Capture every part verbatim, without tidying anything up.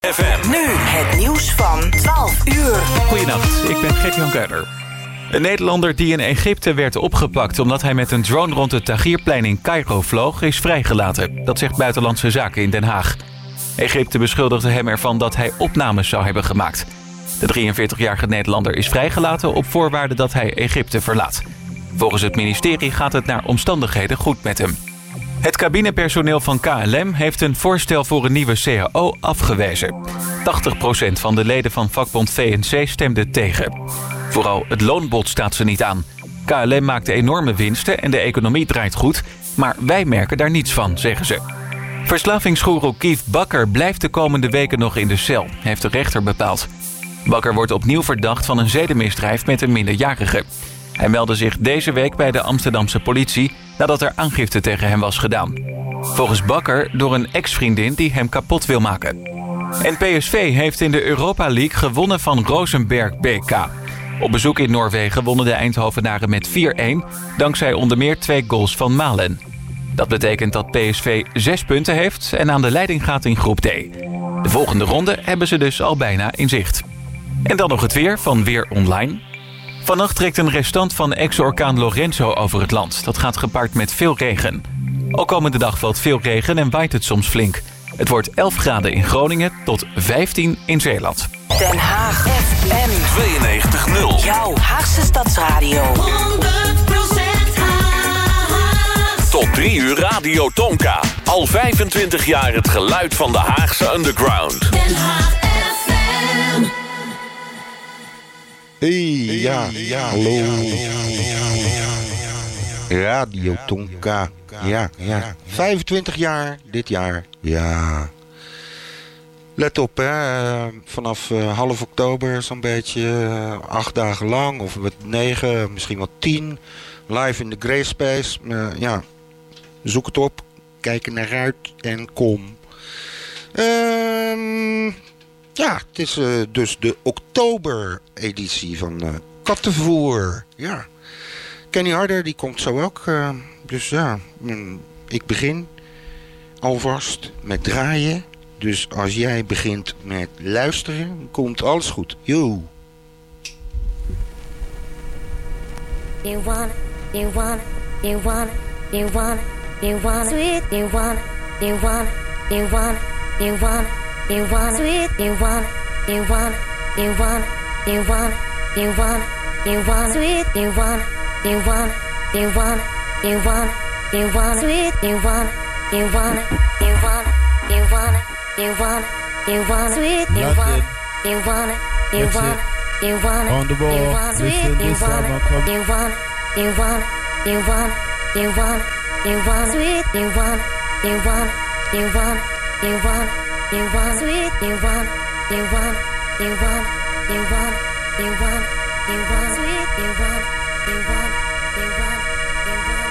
F M. Nu het nieuws van twaalf uur. Goedenacht, ik ben Gert-Jan Keuler. Een Nederlander die in Egypte werd opgepakt omdat hij met een drone rond het Tahrirplein in Cairo vloog, is vrijgelaten. Dat zegt Buitenlandse Zaken in Den Haag. Egypte beschuldigde hem ervan dat hij opnames zou hebben gemaakt. De drieënveertigjarige Nederlander is vrijgelaten op voorwaarde dat hij Egypte verlaat. Volgens het ministerie gaat het naar omstandigheden goed met hem. Het cabinepersoneel van K L M heeft een voorstel voor een nieuwe C A O afgewezen. tachtig procent van de leden van vakbond V N C stemde tegen. Vooral het loonbod staat ze niet aan. K L M maakt enorme winsten en de economie draait goed, maar wij merken daar niets van, zeggen ze. Verslavingsgoeroe Kief Bakker blijft de komende weken nog in de cel, heeft de rechter bepaald. Bakker wordt opnieuw verdacht van een zedenmisdrijf met een minderjarige. Hij meldde zich deze week bij de Amsterdamse politie nadat er aangifte tegen hem was gedaan. Volgens Bakker door een ex-vriendin die hem kapot wil maken. En P S V heeft in de Europa League gewonnen van Rosenberg B K. Op bezoek in Noorwegen wonnen de Eindhovenaren met vier-een, dankzij onder meer twee goals van Malen. Dat betekent dat P S V zes punten heeft en aan de leiding gaat in groep D. De volgende ronde hebben ze dus al bijna in zicht. En dan nog het weer van Weer Online. Vannacht trekt een restant van ex-orkaan Lorenzo over het land. Dat gaat gepaard met veel regen. Ook komende dag valt veel regen en waait het soms flink. Het wordt elf graden in Groningen tot vijftien in Zeeland. Den Haag F M tweeënnegentig nul. Jouw Haagse Stadsradio. honderd procent Haag. Tot drie uur Radio Tonka. Al vijfentwintig jaar het geluid van de Haagse underground. Den Haag F M. Hey, ja, ja, hallo. Radio Tonka. Ja, ja. vijfentwintig jaar dit jaar. Ja. Let op, hè. Vanaf uh, half oktober zo'n beetje. Uh, acht dagen lang. Of wat negen, misschien wat tien. Live in de Grey Space. Uh, ja. Zoek het op. Kijk er naar uit en kom. Ehm... Uh, Ja, het is uh, dus de oktober-editie van uh, Kattenvoer. Ja. Kenny Harder, die komt zo ook. Uh, dus ja, mm, ik begin alvast met draaien. Dus als jij begint met luisteren, komt alles goed. Yo. You want it, you want it, you want it, you want it, you want it, sweet, you want it, you want it, you want it, you want it. You want it, sweet, you want it, you want it, you want it, you want it, you want it, you want it, sweet, you want it, you want it, you want it, you want it, you want it, sweet, you want it, you want it, you want it, you want it, you want it, you want it, sweet, you want it, you want it, you want it, you want it, on the ball. you want it, sweet, you want it, you want it, you want it, you want it, you want it, you want it, sweet, you want it, you want it, you want it, you want it. You want sweet, you want, you want, you want, you want, you want, you want sweet, you want, you want, you want, you want,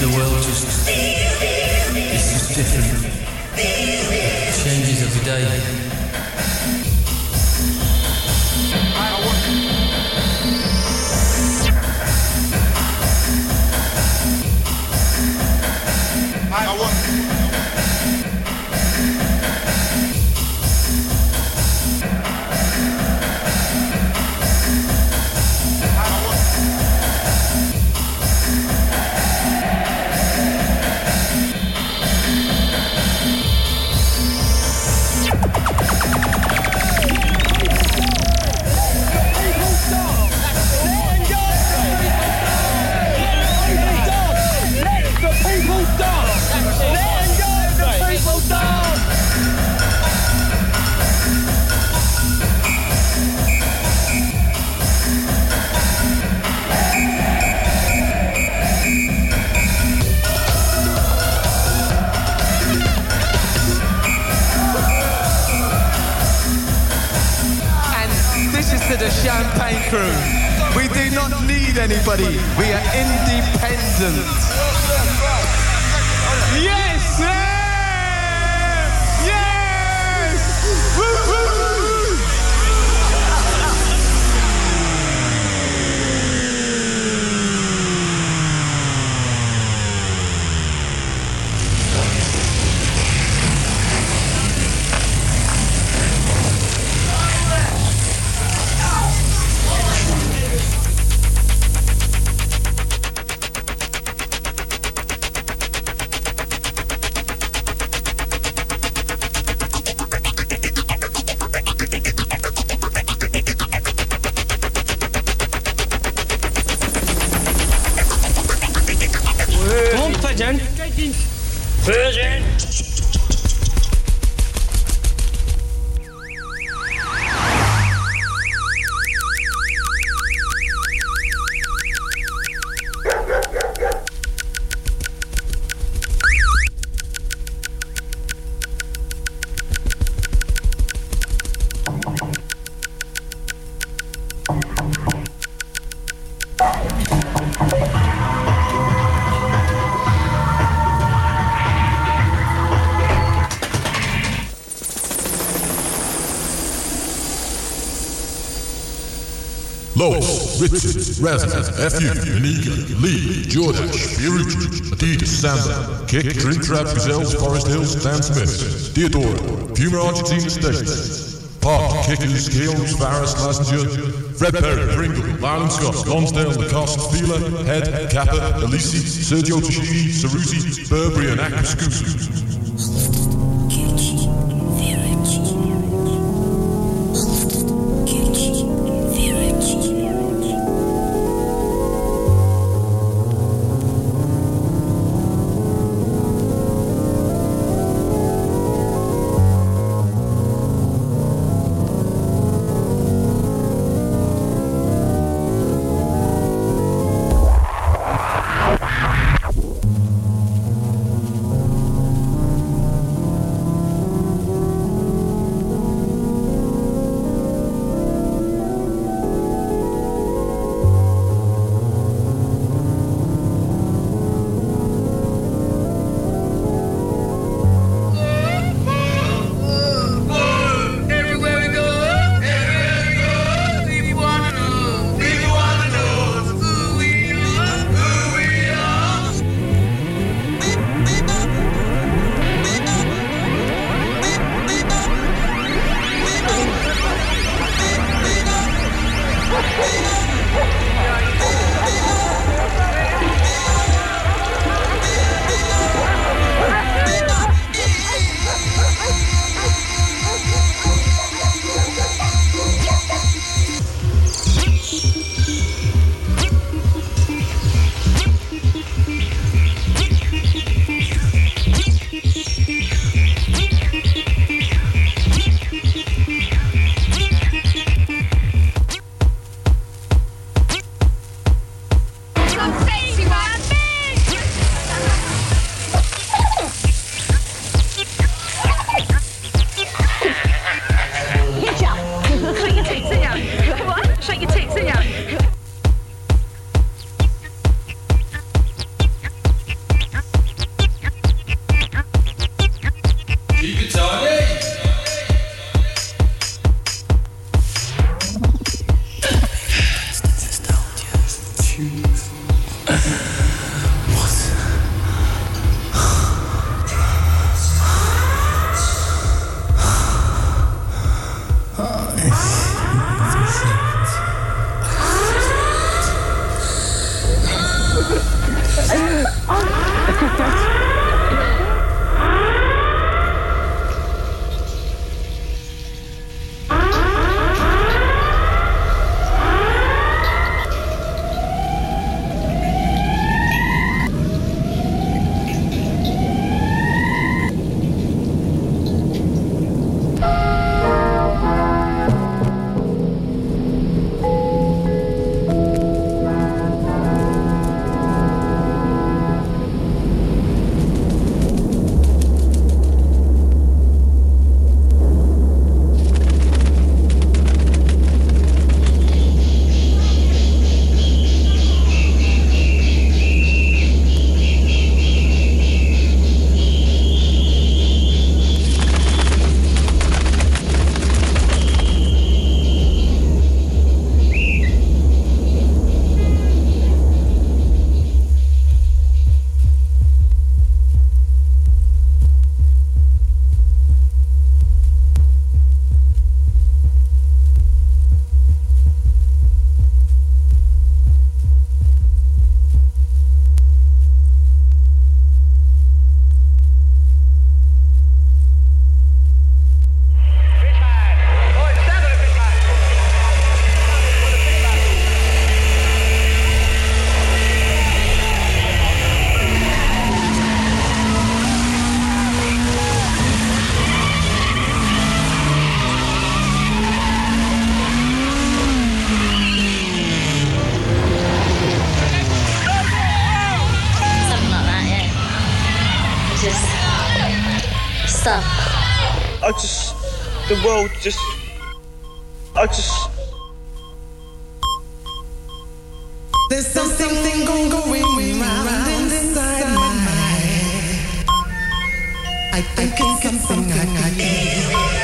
the world just it's just different. It changes every day. I want the Champagne Crew. We do not need anybody. We are independent. Yes, Sam! Yes! Woo-hoo! Version. Version. Lois, Richard, Razan, F U, Iniga, Lee, Jordash, Birucci, Adidas, Samba, Kick, Drink Trap, Gazelles, Forest Hills, Dan Smith, Theodora, Puma Argentina States, Park, Kickers, Kills, Farris, Lassinger, Fred Perry, Pringle, Marlon Scott, Lonsdale, Lacoste, Fila, Head, Kappa, Elisi, Sergio Tashini, Cerruti, Burberry, and Akaskusu. just stop. I just, the world just, I just. There's something going round inside my mind. I think it's something I can.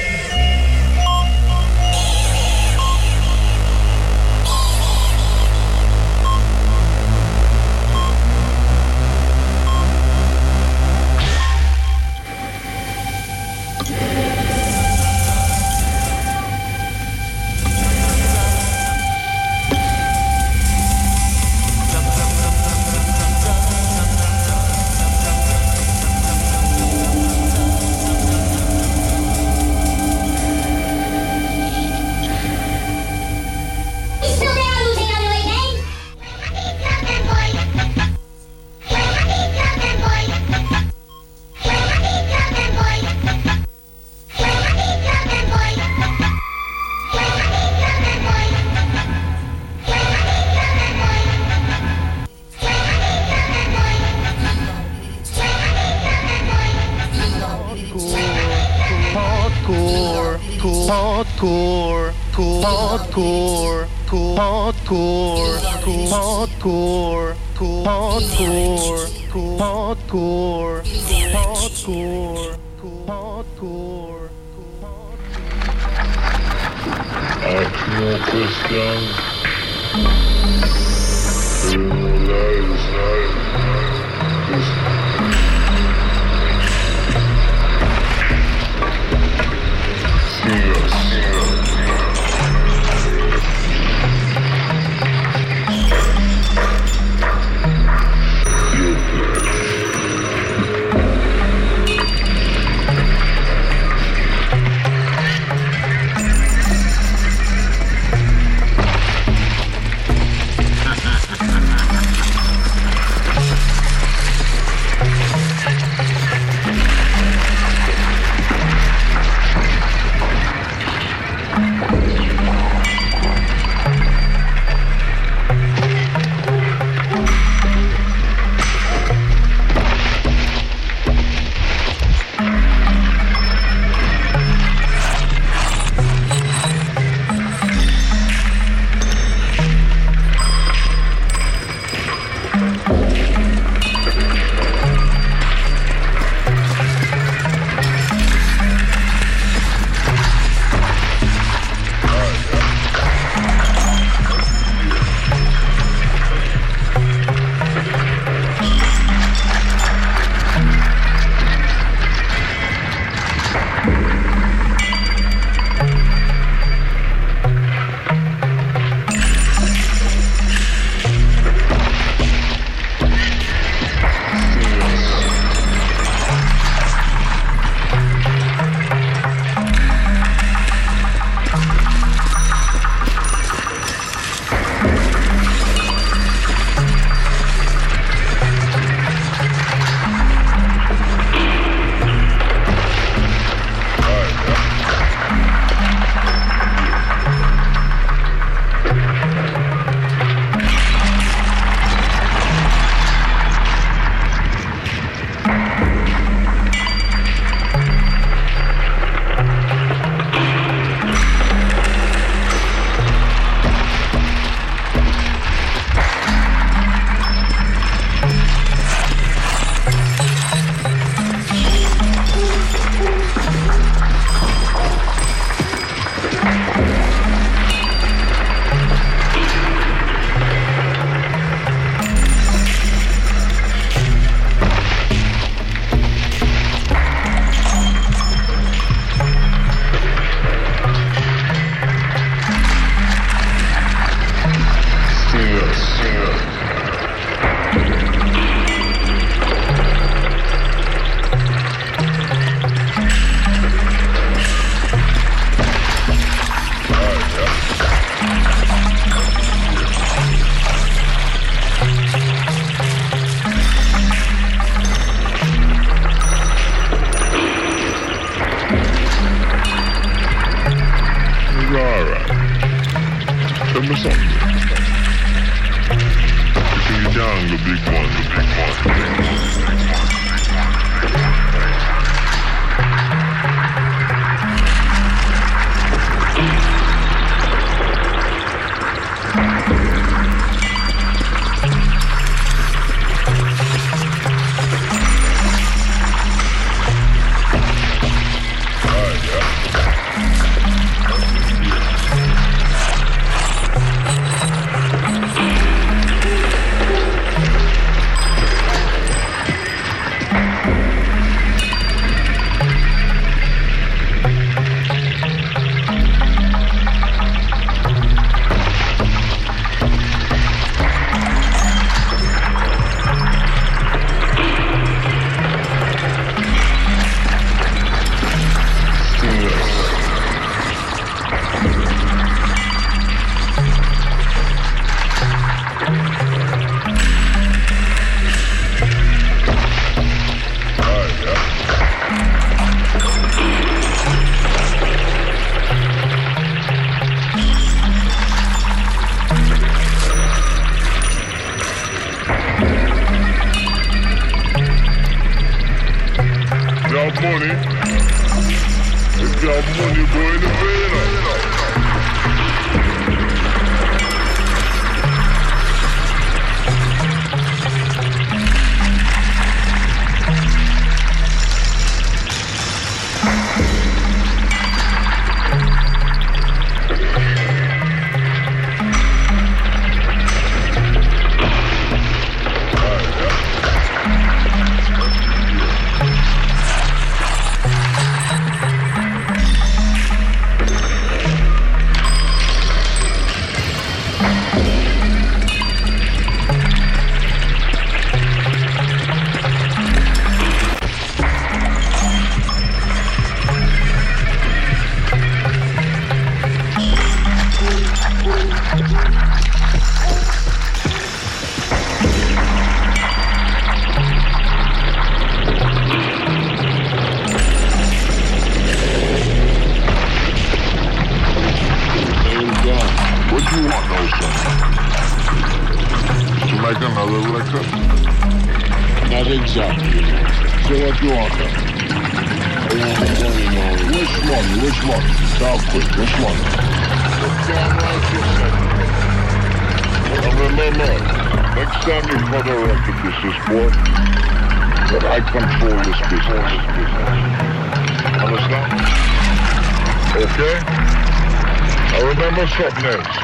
Hardcore, hardcore, hardcore, hardcore, hardcore, hardcore, hardcore, hardcore. Acción cuestión. got money, if you have money, go in the vein. Something else.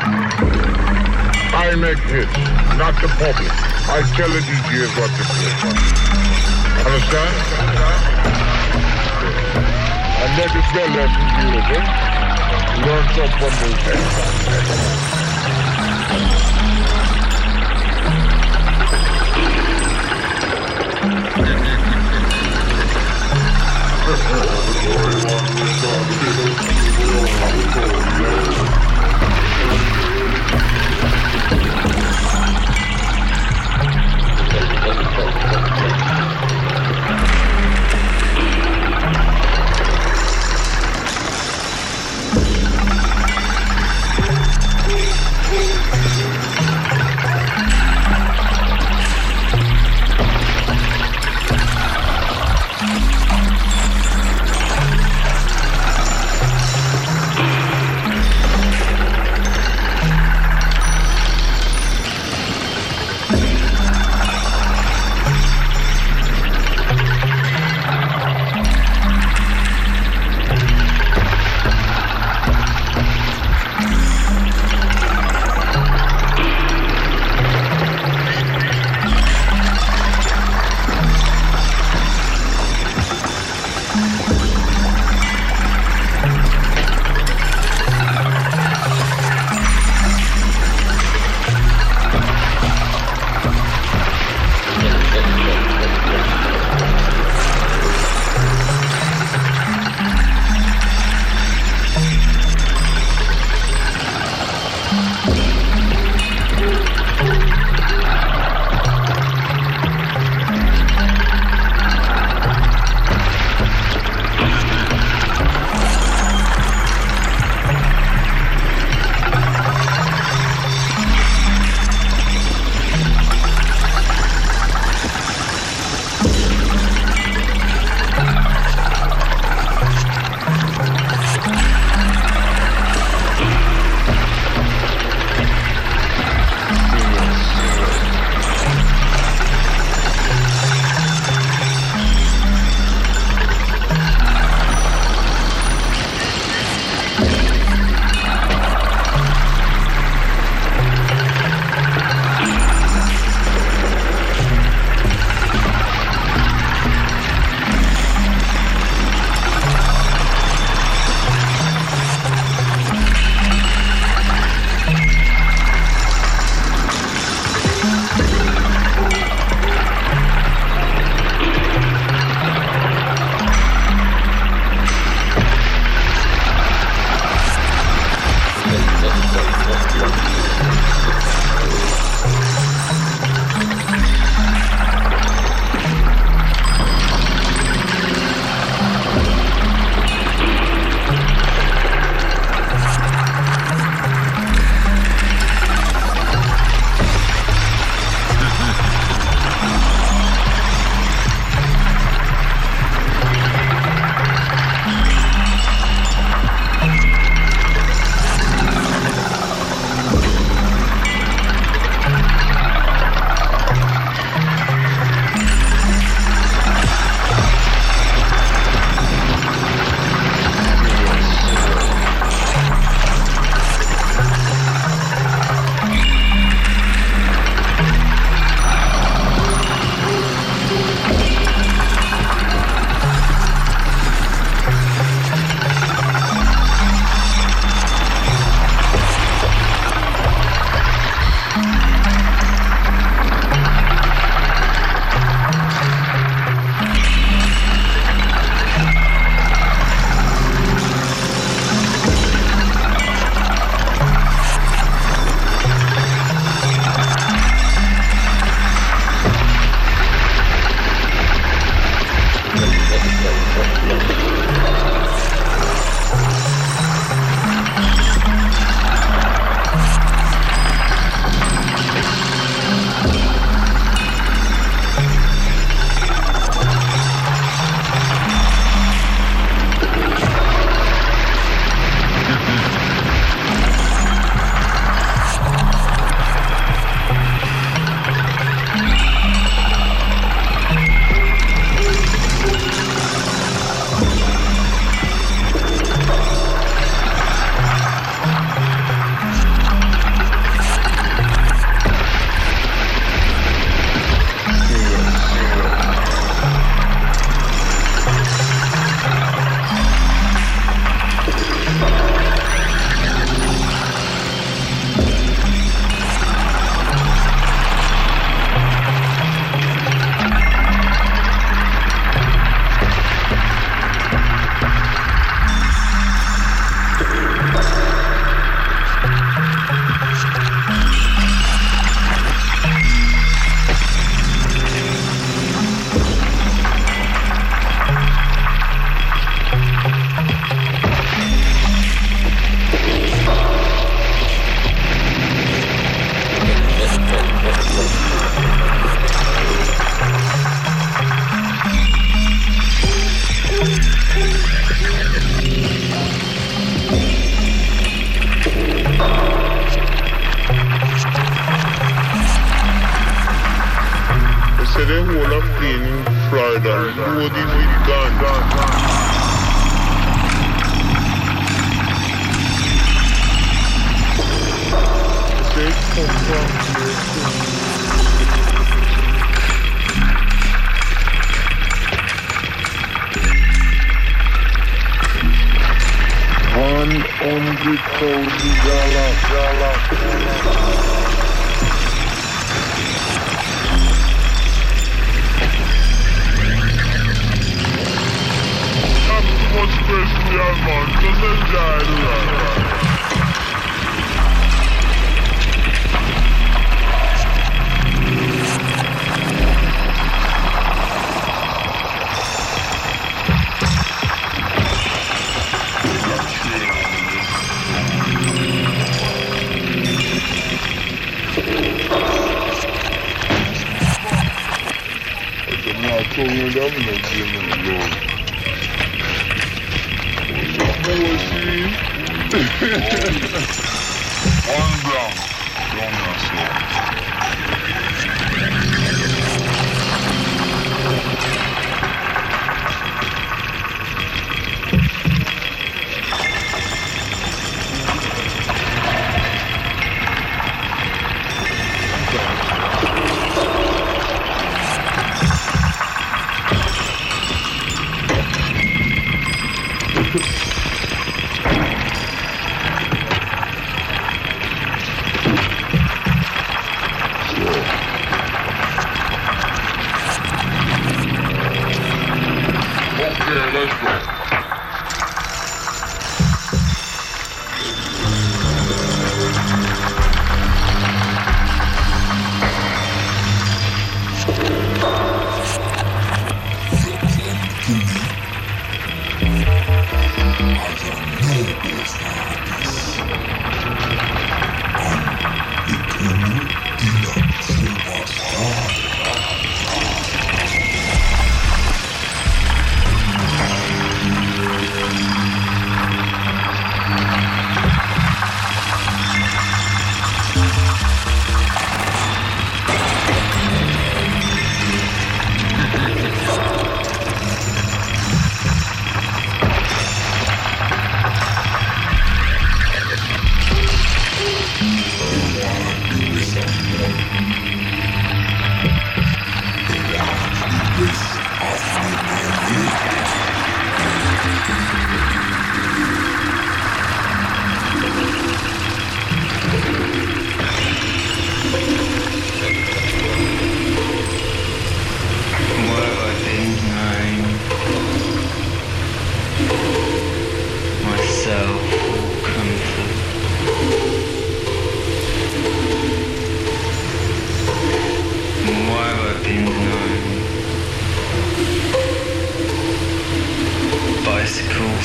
I make hits, not the public. I tell the D Js what to play. Understand? And that is their lesson, you okay? Learn something from those heads.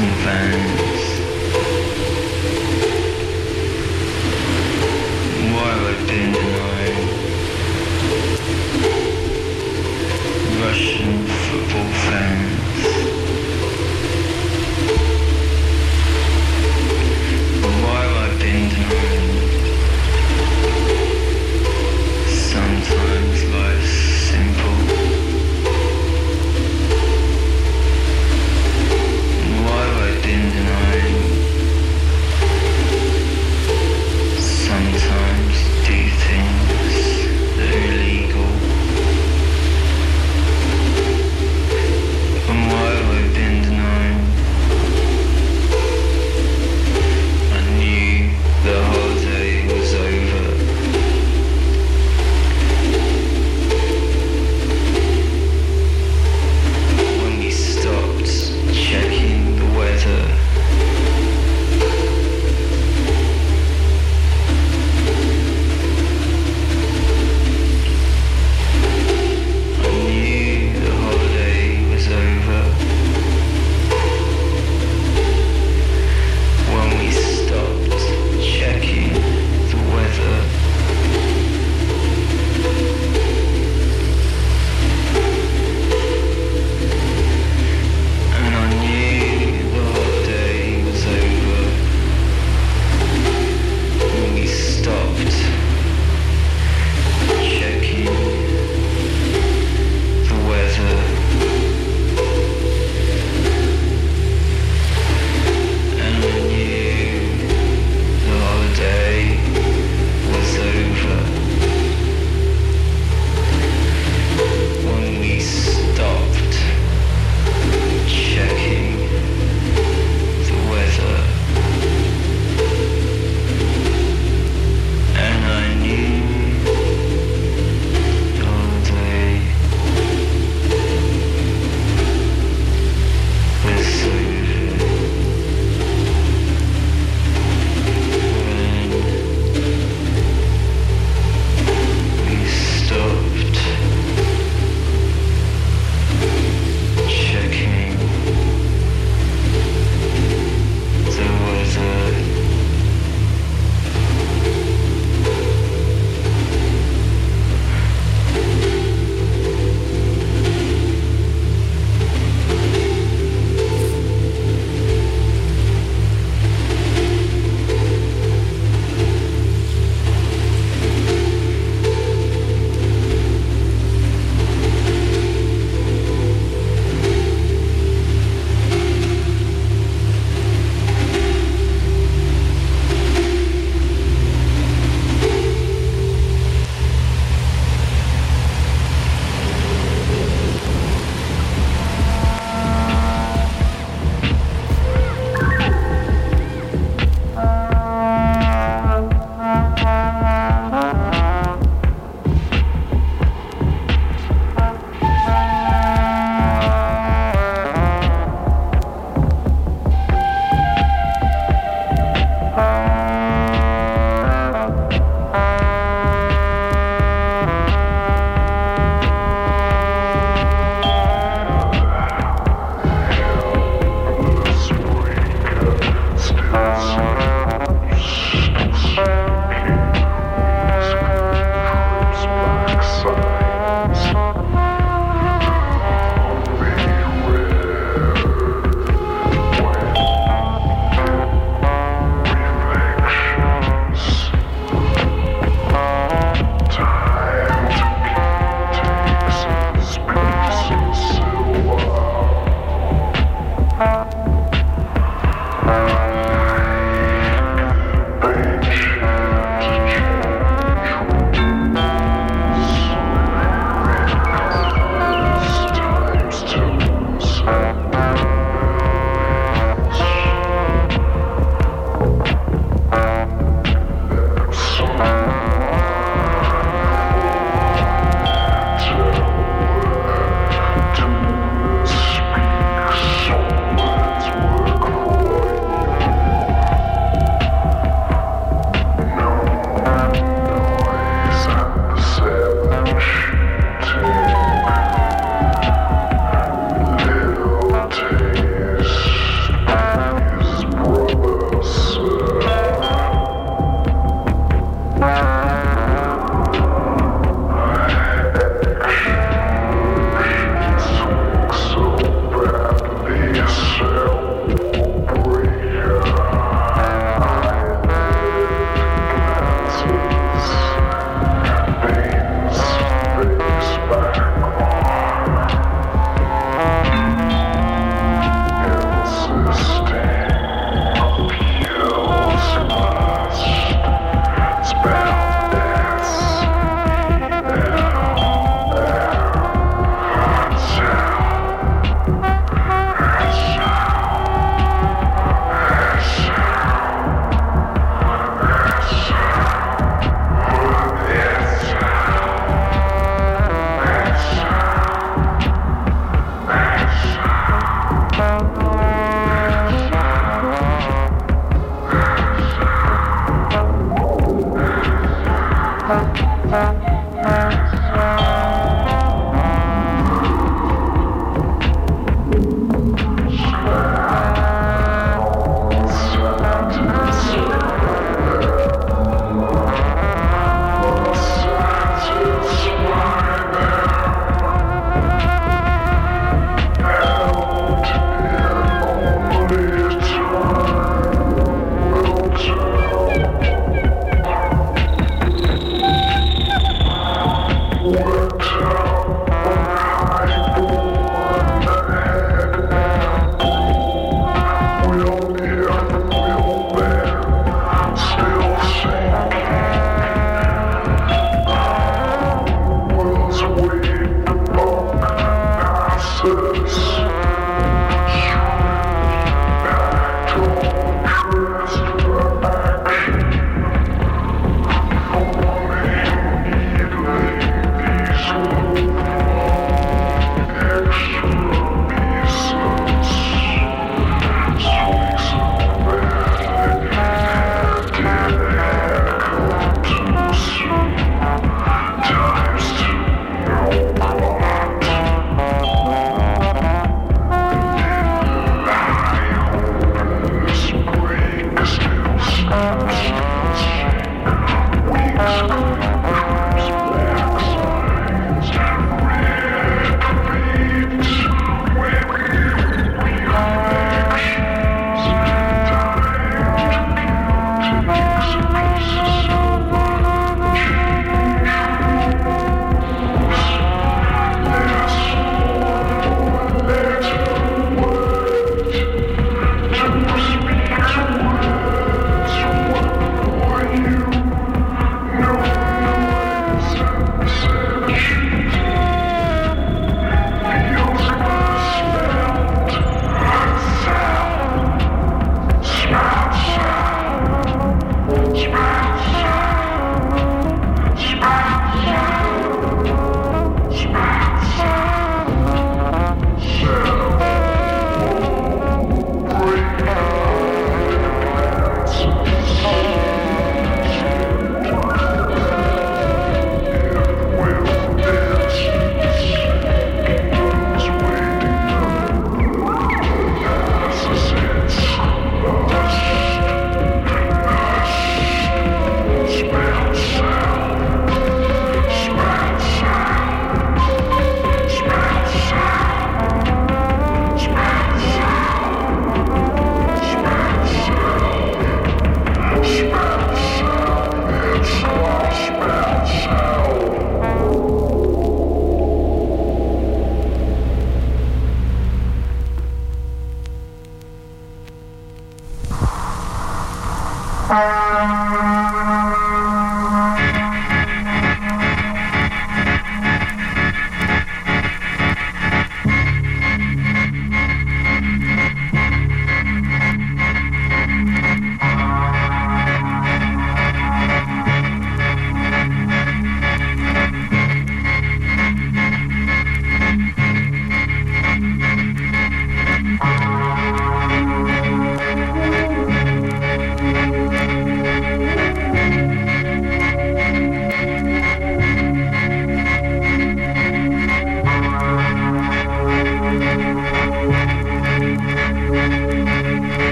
and fans. Why have I been denied? Russian football fans. Why have I been denied? Sometimes life's simple. Why have I been denied?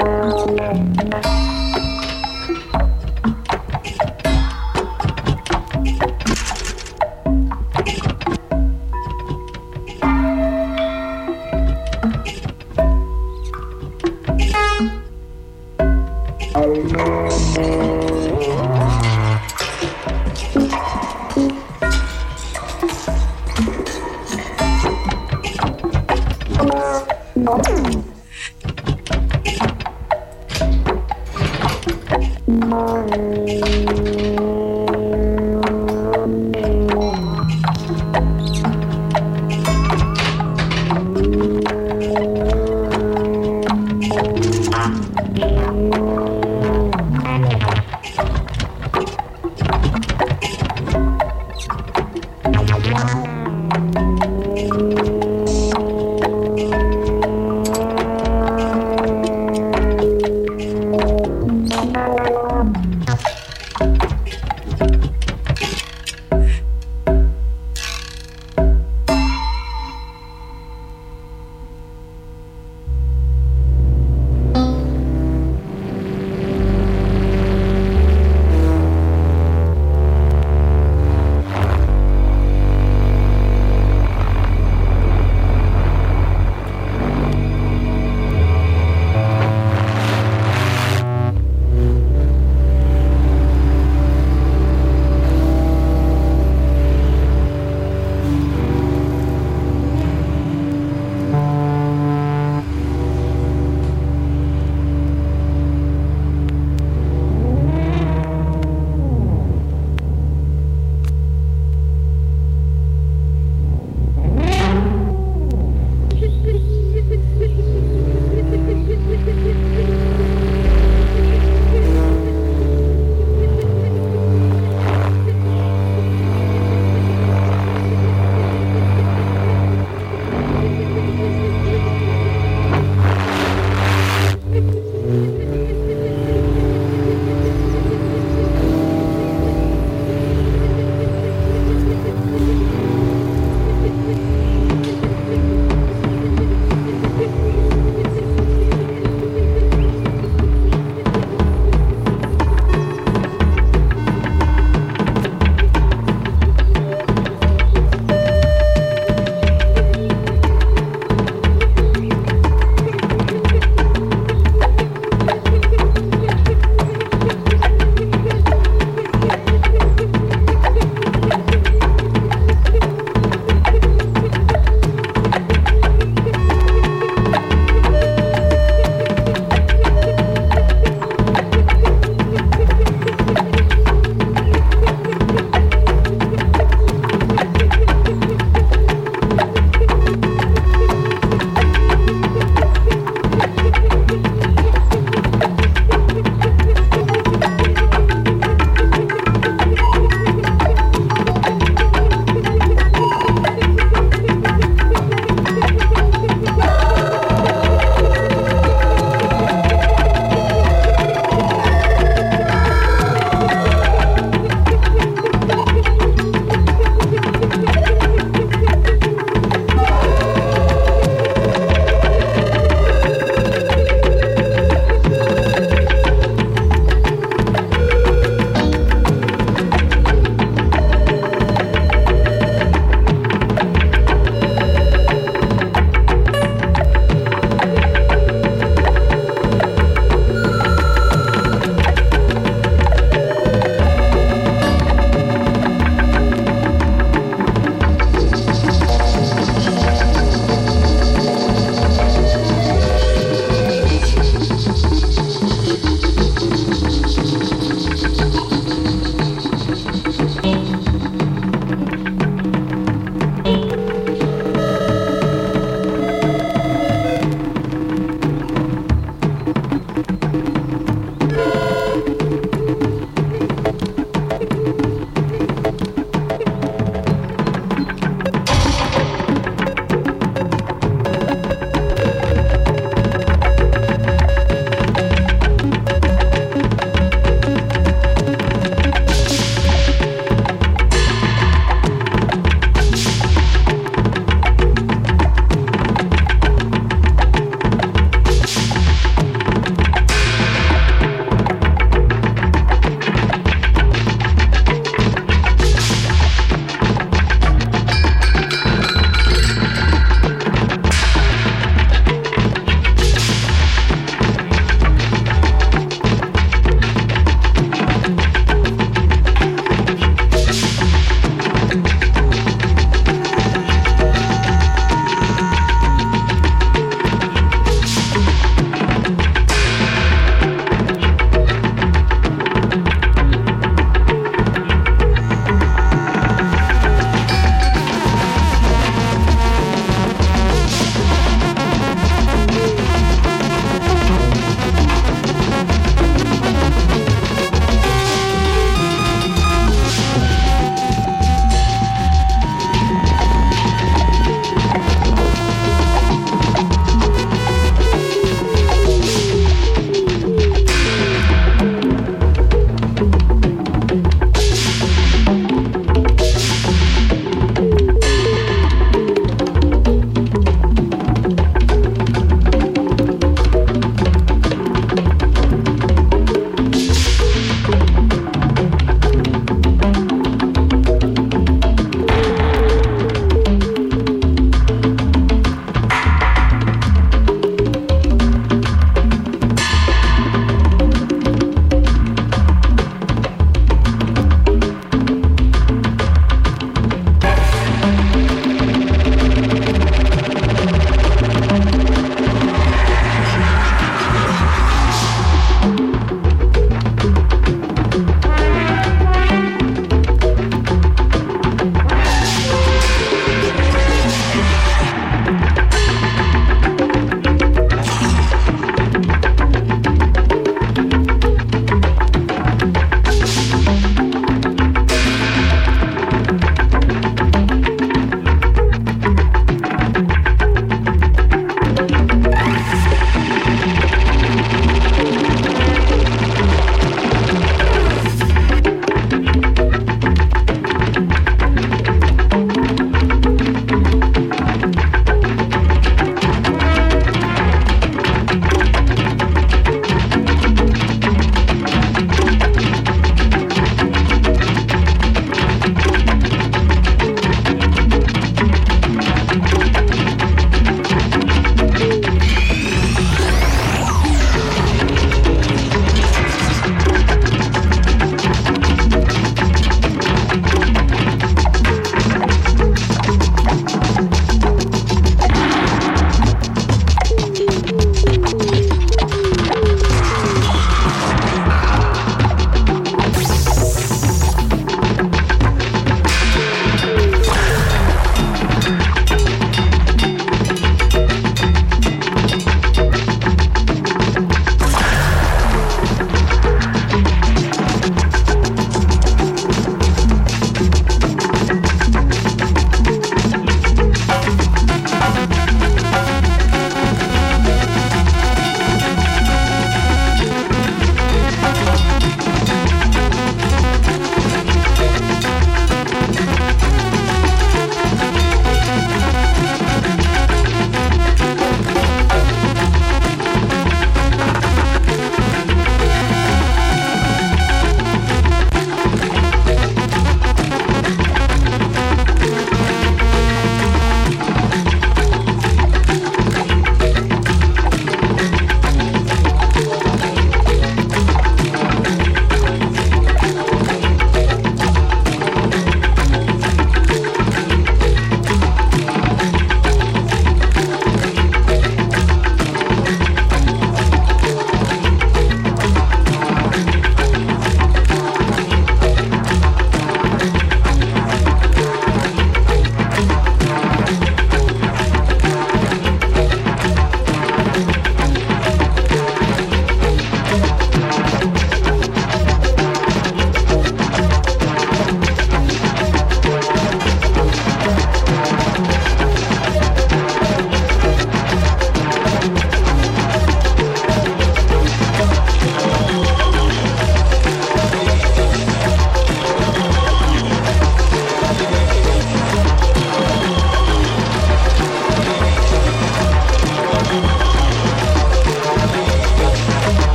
Thank you.